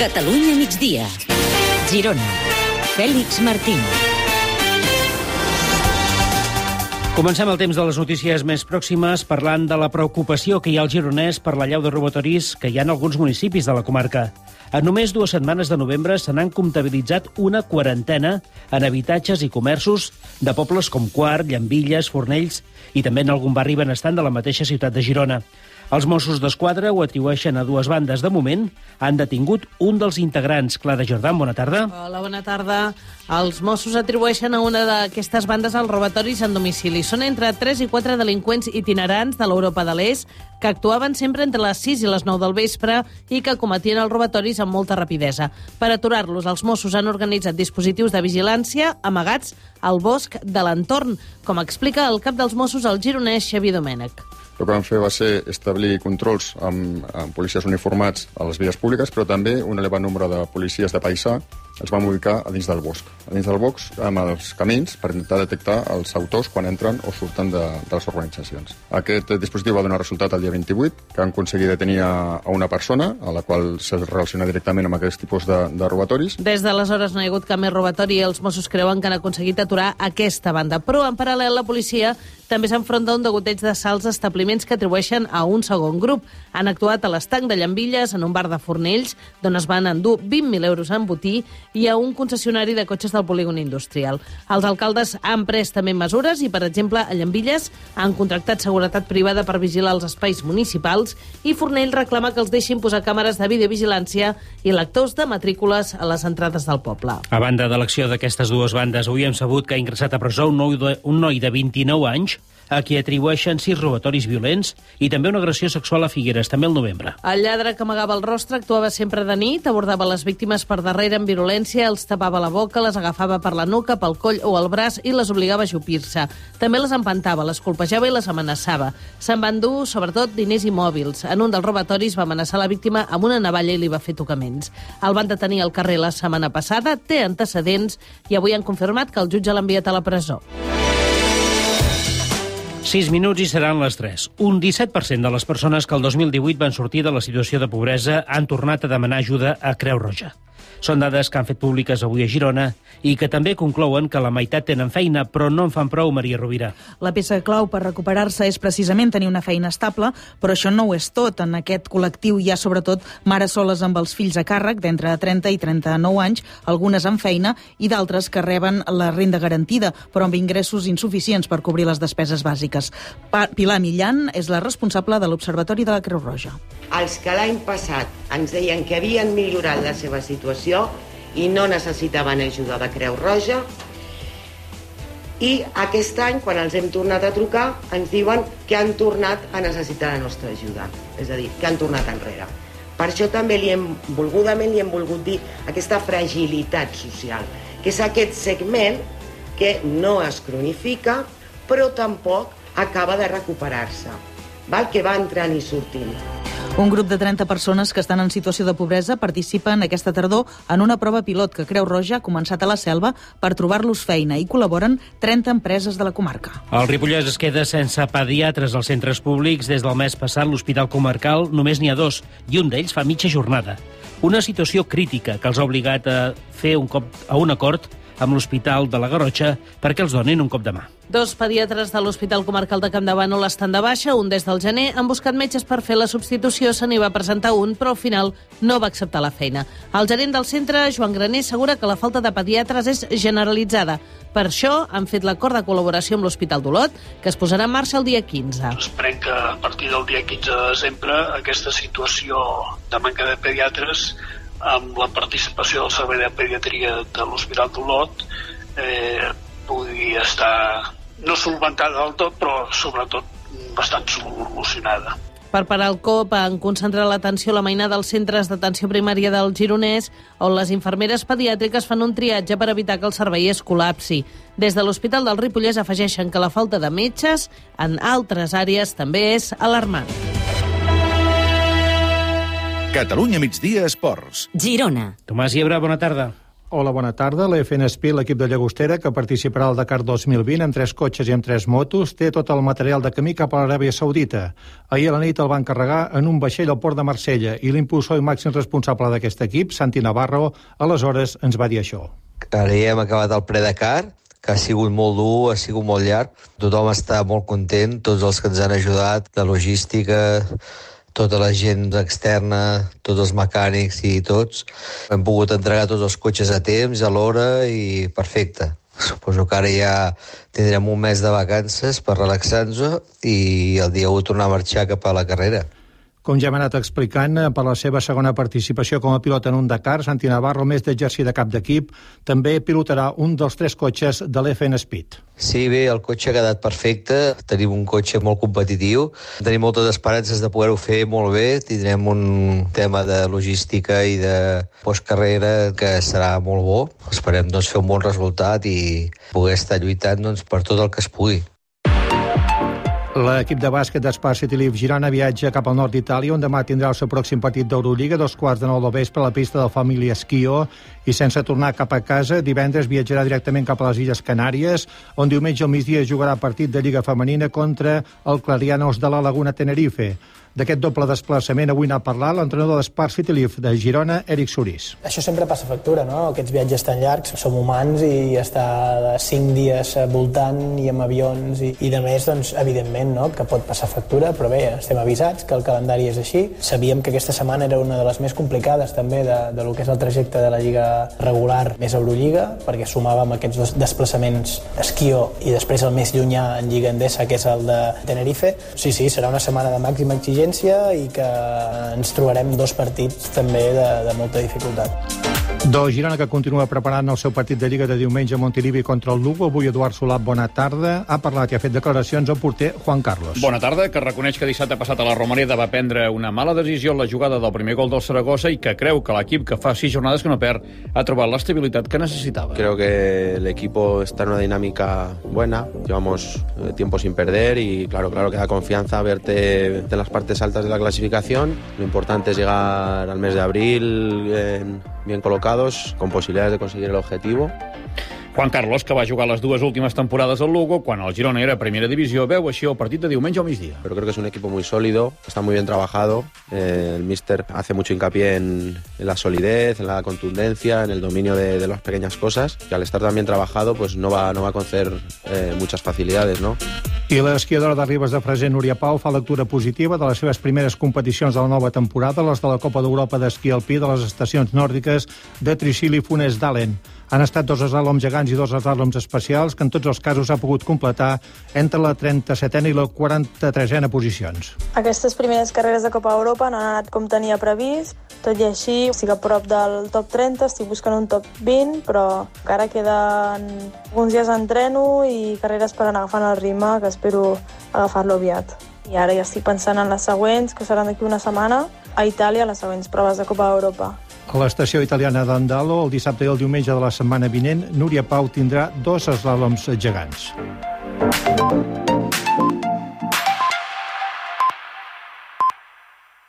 Catalunya migdia. Girona. Fèlix Martín. Comencem el temps de les notícies més pròximes parlant de la preocupació que hi ha al Gironès per l'allau de robatoris que hi ha en alguns municipis de la comarca. En només 2 setmanes de novembre se n'han comptabilitzat una quarantena en habitatges i comerços de pobles com Quart, Llambilles, Fornells i també en algun barri benestant de la mateixa ciutat de Girona. Els Mossos d'Esquadra ho atribueixen a 2 bandes. De moment, han detingut un dels integrants. Clara Jordán, bona tarda. Hola, bona tarda. Els Mossos atribueixen a una d'aquestes bandes els robatoris en domicili. Són entre 3 i 4 delinqüents itinerants de l'Europa de l'Est que actuaven sempre entre les 6 i les 9 del vespre i que cometien els robatoris amb molta rapidesa. Per aturar-los, els Mossos han organitzat dispositius de vigilància amagats al bosc de l'entorn, com explica el cap dels Mossos, el gironès Xavier Domènech. El que vam fer va ser establir controls amb policies uniformats a les vies públiques, però també un elevat nombre de policies de paisà els vam ubicar a dins del bosc. A dins del bosc, amb els camins, per intentar detectar els autors quan entren o surten de les organitzacions. Aquest dispositiu va donar resultat el dia 28, que han aconseguit detenir a una persona, a la qual se relaciona directament amb aquest tipus de robatoris. Des d'aleshores no hi ha hagut cap més robatori i els Mossos creuen que han aconseguit aturar aquesta banda. Però, en paral·lel, la policia també s'enfronta a un degoteig d'assalts a establiments que atribueixen a un segon grup. Han actuat a l'Estanc de Llambilles, en un bar de Fornells, d'on es van endur 20.000 euros en botí, i a un concessionari de cotxes del polígon industrial. Els alcaldes han pres també mesures i, per exemple, a Llambilles han contractat seguretat privada per vigilar els espais municipals i Fornell reclama que els deixin posar càmeres de videovigilància i lectors de matrícules a les entrades del poble. A banda de l'acció d'aquestes 2 bandes, avui hem sabut que ha ingressat a presó un noi de 29 anys a qui atribueixen 6 robatoris violents i també una agressió sexual a Figueres, també al novembre. El lladre que amagava el rostre actuava sempre de nit, abordava les víctimes per darrere amb virulència, els tapava la boca, les agafava per la nuca, pel coll o el braç i les obligava a ajupir-se. També les empantava, les colpejava i les amenaçava. Se'n van dur, sobretot, diners i mòbils. En un dels robatoris va amenaçar la víctima amb una navalla i li va fer tocaments. El van detenir al carrer la setmana passada, té antecedents i avui han confirmat que el jutge l'ha enviat a la presó. 6 minuts i seran les 3. Un 17% de les persones que el 2018 van sortir de la situació de pobresa han tornat a demanar ajuda a Creu Roja. Són dades que han fet públiques avui a Girona i que també conclouen que la meitat tenen feina, però no en fan prou, Maria Rovira. La peça clau per recuperar-se és precisament tenir una feina estable, però això no ho és tot. En aquest col·lectiu hi ha sobretot mares soles amb els fills a càrrec, d'entre 30 i 39 anys, algunes amb feina i d'altres que reben la renda garantida, però amb ingressos insuficients per cobrir les despeses bàsiques. Pilar Millan és la responsable de l'Observatori de la Creu Roja. Els que l'any passat ens deien que havien millorat la seva situació i no necessitaven ajuda de Creu Roja, i aquest any, quan els hem tornat a trucar, ens diuen que han tornat a necessitar la nostra ajuda, és a dir, que han tornat enrere. Per això també volgudament li hem volgut dir aquesta fragilitat social, que és aquest segment que no es cronifica, però tampoc acaba de recuperar-se, que va entrant i sortint. Un grup de 30 persones que estan en situació de pobresa participen aquesta tardor en una prova pilot que Creu Roja ha començat a la Selva per trobar-los feina i col·laboren 30 empreses de la comarca. El Ripollès es queda sense pediatres als centres públics. Des del mes passat, l'Hospital Comarcal només n'hi ha 2 i un d'ells fa mitja jornada. Una situació crítica que els ha obligat a fer un acord amb l'Hospital de la Garrotxa perquè els donin un cop de mà. 2 pediatres de l'Hospital Comarcal de Campdevànol estan de baixa, un des del gener. Han buscat metges per fer la substitució, se n'hi va presentar un, però al final no va acceptar la feina. El gerent del centre, Joan Graner, assegura que la falta de pediatres és generalitzada. Per això han fet l'acord de col·laboració amb l'Hospital d'Olot, que es posarà en marxa el dia 15. Esperem que a partir del dia 15 de desembre aquesta situació de manca de pediatres, amb la participació del Servei de Pediatria de l'Hospital d'Olot, pugui estar no solventada del tot, però sobretot bastant solucionada. Per parar el cop, han concentrat l'atenció a la mainada dels centres d'atenció primària del Gironès, on les infermeres pediàtriques fan un triatge per evitar que el servei es col·lapsi. Des de l'Hospital del Ripollès afegeixen que la falta de metges en altres àrees també és alarmant. Catalunya migdia esports. Girona. Tomàs Llebre, bona tarda. Hola, bona tarda. L'EFN Speed, l'equip de Llagostera, que participarà al Dakar 2020 amb 3 cotxes i amb 3 motos, té tot el material de camí cap a l'Aràbia Saudita. Ahir a la nit el van carregar en un vaixell al port de Marsella i l'impulsor i màxim responsable d'aquest equip, Santi Navarro, aleshores ens va dir això. Ara ja hem acabat el pre-Dakar, que ha sigut molt dur, ha sigut molt llarg. Tothom està molt content, tots els que ens han ajudat, de logística, tota la gent externa, tots els mecànics i tots. Hem pogut entregar tots els cotxes a temps, a l'hora i perfecte. Suposo que ara ja tindrem un mes de vacances per relaxar-nos i el dia 1 tornar a marxar cap a la carrera. Com ja hem anat explicant, per la seva segona participació com a pilot en un Dakar, Santi Navarro, a més d'exercir de cap d'equip, també pilotarà un dels 3 cotxes de l'EFN Speed. Sí, bé, el cotxe ha quedat perfecte, tenim un cotxe molt competitiu, tenim moltes esperances de poder-ho fer molt bé, tindrem un tema de logística i de postcarrera que serà molt bo. Esperem fer un bon resultat i poder estar lluitant per tot el que es pugui. L'equip de bàsquet d'Espar City Leaf Girona viatja cap al nord d'Itàlia, on demà tindrà el seu pròxim partit d'Eurolliga, 2:15 del vespre a la pista de la família Schio, i sense tornar cap a casa, divendres viatjarà directament cap a les Illes Canàries, on diumenge al migdia jugarà partit de Lliga Femenina contra el Clarianos de la Laguna Tenerife. D'aquest doble desplaçament avui n'ha parlat l'entrenador d'Espar City Leaf de Girona, Eric Sorís. Això sempre passa factura, no? Aquests viatges tan llargs, som humans i estar 5 dies voltant i amb avions i de més, doncs, evidentment, no? Que pot passar factura, però bé, estem avisats que el calendari és així. Sabíem que aquesta setmana era una de les més complicades també de lo que és el trajecte de la Lliga regular més Eurolliga, perquè sumàvem aquests 2 desplaçaments Esquió i després el més llunyà en Lliga Endesa, que és el de Tenerife. Sí, serà una setmana de màxima exigència i que ens trobarem 2 partits també de molta dificultat. Girona, que continua preparant el seu partit de Lliga de diumenge a Montilivi contra el Lugo. Avui Eduard Solà, bona tarda. Ha parlat i ha fet declaracions al porter Juan Carlos. Bona tarda, que reconeix que dissabte passat a la Romareda va prendre una mala decisió en la jugada del primer gol del Saragossa i que creu que l'equip, que fa 6 jornades que no perd, ha trobat l'estabilitat que necessitava. Creo que el equipo está en una dinámica buena. Llevamos tiempo sin perder y claro que da confianza verte en las partes altas de la clasificación. Lo importante es llegar al mes de abril bien colocados, con posibilidades de conseguir el objetivo. Juan Carlos, que va jugar les 2 últimes temporades al Lugo, quan el Girona era a primera divisió, veu així el partit de diumenge al migdia. Pero creo que es un equipo muy sólido, está muy bien trabajado. El míster hace mucho hincapié en la solidez, en la contundencia, en el dominio de las pequeñas cosas, que al estar tan bien trabajado pues no va a conceder muchas facilidades, ¿no? I l'esquiadora de Ribes de Freser, Núria Pau, fa lectura positiva de les seves primeres competicions de la nova temporada, les de la Copa d'Europa d'esquí alpí de les estacions nòrdiques de Trysil i Funes d'Alen. Han estat 2 eslàloms gegants i 2 eslàloms especials que en tots els casos ha pogut completar entre la 37a i la 43a posicions. Aquestes primeres carreres de Copa Europa no han anat com tenia previst, tot i així estic a prop del top 30, estic buscant un top 20, però encara queden alguns dies d'entreno i carreres per anar agafant el ritme, que espero agafar-lo aviat. I ara ja estic pensant en les següents, que seran d'aquí una setmana, a Itàlia, les següents proves de Copa Europa. A l'estació italiana d'Andalo, el dissabte i el diumenge de la setmana vinent, Núria Pau tindrà 2 eslàloms gegants.